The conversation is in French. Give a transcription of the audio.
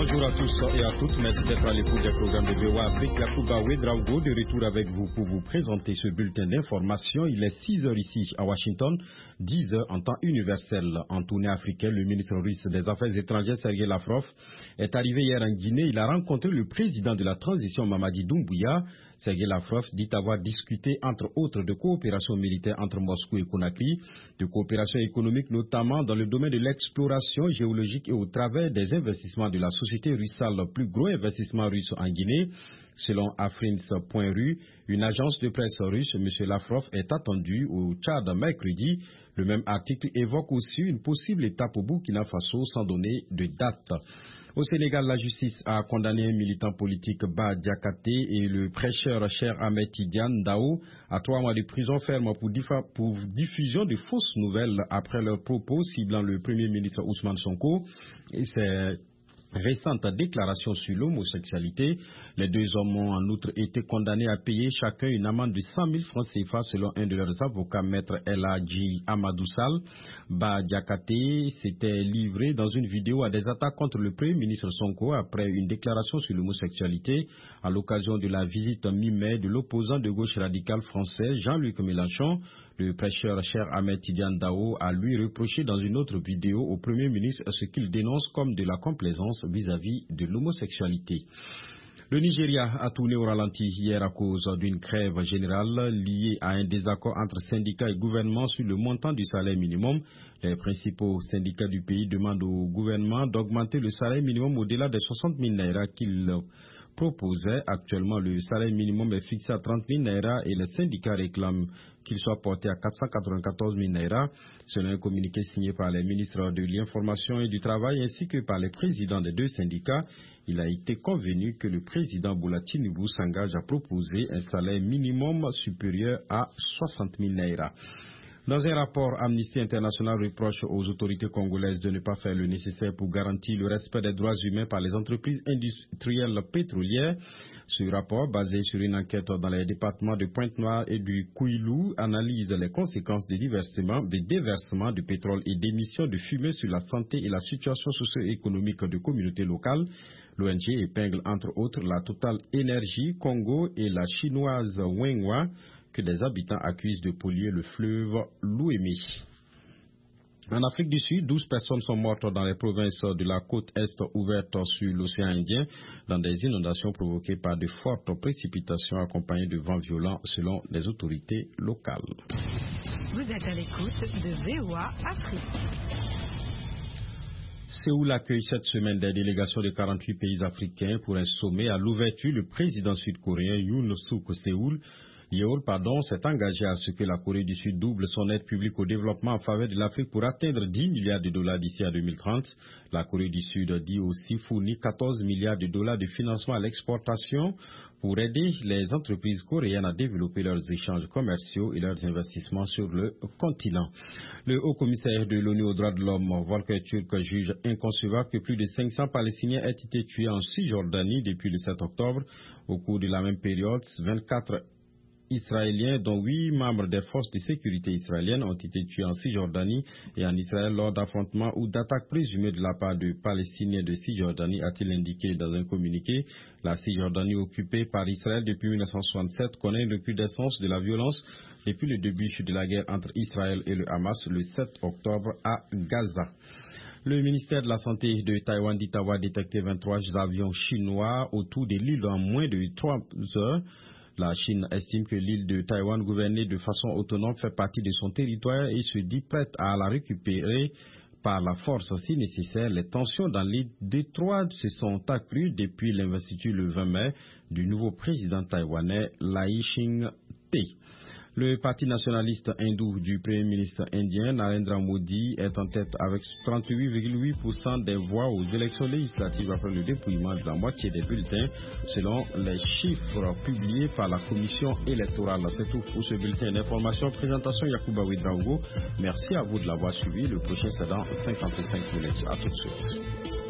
Bonjour à tous et à toutes, merci d'être à l'écoute des programmes de VOA Afrique. Yacouba Ouedraogo de retour avec vous pour vous présenter ce bulletin d'information. Il est 6h ici à Washington, 10h en temps universel. En tournée africaine, le ministre russe des Affaires étrangères, Sergei Lavrov, est arrivé hier en Guinée. Il a rencontré le président de la transition, Mamadi Doumbouya. Sergei Lavrov dit avoir discuté, entre autres, de coopération militaire entre Moscou et Conakry, de coopération économique, notamment dans le domaine de l'exploration géologique et au travers des investissements de la société Rusal, le plus gros investissement russe en Guinée. Selon Afrins.ru, une agence de presse russe, M. Lavrov est attendu au Tchad mercredi. Le même article évoque aussi une possible étape au Burkina Faso sans donner de date. Au Sénégal, la justice a condamné un militant politique Bah Diakhaté et le prêcheur Cheikh Ahmed Tidiane Dao à 3 mois de prison ferme pour diffusion de fausses nouvelles après leurs propos ciblant le Premier ministre Ousmane Sonko et ses récentes déclarations sur l'homosexualité. Les deux hommes ont en outre été condamnés à payer chacun une amende de 100 000 francs CFA selon un de leurs avocats, maître El Hadji Amadou Sall. Bah Diakhaté s'était livré dans une vidéo à des attaques contre le Premier ministre Sonko après une déclaration sur l'homosexualité à l'occasion de la visite mi-mai de l'opposant de gauche radical français Jean-Luc Mélenchon. Le prêcheur Cheikh Ahmed Tidiane Dao a lui reproché dans une autre vidéo au Premier ministre ce qu'il dénonce comme de la complaisance vis-à-vis de l'homosexualité. Le Nigeria a tourné au ralenti hier à cause d'une grève générale liée à un désaccord entre syndicats et gouvernement sur le montant du salaire minimum. Les principaux syndicats du pays demandent au gouvernement d'augmenter le salaire minimum au-delà des 60 000 naira qu'il proposait. Actuellement, le salaire minimum est fixé à 30 000 naira et les syndicats réclament qu'il soit porté à 494 000 naira. Selon un communiqué signé par les ministres de l'Information et du Travail ainsi que par les présidents des deux syndicats, il a été convenu que le président Bola Tinubu s'engage à proposer un salaire minimum supérieur à 60 000 naira. Dans un rapport, Amnesty International reproche aux autorités congolaises de ne pas faire le nécessaire pour garantir le respect des droits humains par les entreprises industrielles pétrolières. Ce rapport, basé sur une enquête dans les départements de Pointe-Noire et du Kouilou, analyse les conséquences des déversements de pétrole et d'émissions de fumée sur la santé et la situation socio-économique de communautés locales. L'ONG épingle entre autres la Total Energy Congo et la chinoise Wenhua, que des habitants accusent de polluer le fleuve Louémé. En Afrique du Sud, 12 personnes sont mortes dans les provinces de la côte Est ouverte sur l'océan Indien dans des inondations provoquées par de fortes précipitations accompagnées de vents violents selon les autorités locales. Vous êtes à l'écoute de VOA Afrique. Séoul accueille cette semaine des délégations de 48 pays africains pour un sommet. À l'ouverture, le président sud-coréen Yoon Suk-Yeol s'est engagé à ce que la Corée du Sud double son aide publique au développement en faveur de l'Afrique pour atteindre 10 milliards de dollars d'ici à 2030. La Corée du Sud dit aussi fournir 14 milliards de dollars de financement à l'exportation pour aider les entreprises coréennes à développer leurs échanges commerciaux et leurs investissements sur le continent. Le haut-commissaire de l'ONU aux droits de l'homme, Volker Turk, juge inconcevable que plus de 500 Palestiniens aient été tués en Cisjordanie depuis le 7 octobre. Au cours de la même période, 24 Israéliens, dont 8 membres des forces de sécurité israéliennes, ont été tués en Cisjordanie et en Israël lors d'affrontements ou d'attaques présumées de la part de Palestiniens de Cisjordanie, a-t-il indiqué dans un communiqué. La Cisjordanie occupée par Israël depuis 1967 connaît une recrudescence de la violence depuis le début de la guerre entre Israël et le Hamas le 7 octobre à Gaza. Le ministère de la Santé de Taïwan dit avoir détecté 23 avions chinois autour de l'île en moins de 3 heures. La Chine estime que l'île de Taïwan, gouvernée de façon autonome, fait partie de son territoire et se dit prête à la récupérer par la force si nécessaire. Les tensions dans l'île détroit se sont accrues depuis l'investiture le 20 mai du nouveau président taïwanais Lai Ching-te. Le parti nationaliste hindou du Premier ministre indien Narendra Modi est en tête avec 38,8% des voix aux élections législatives après le dépouillement de la moitié des bulletins selon les chiffres publiés par la commission électorale. C'est tout pour ce bulletin d'information. Présentation Yacouba Ouedraogo. Merci à vous de l'avoir suivi. Le prochain c'est dans 55 minutes. À tout de suite.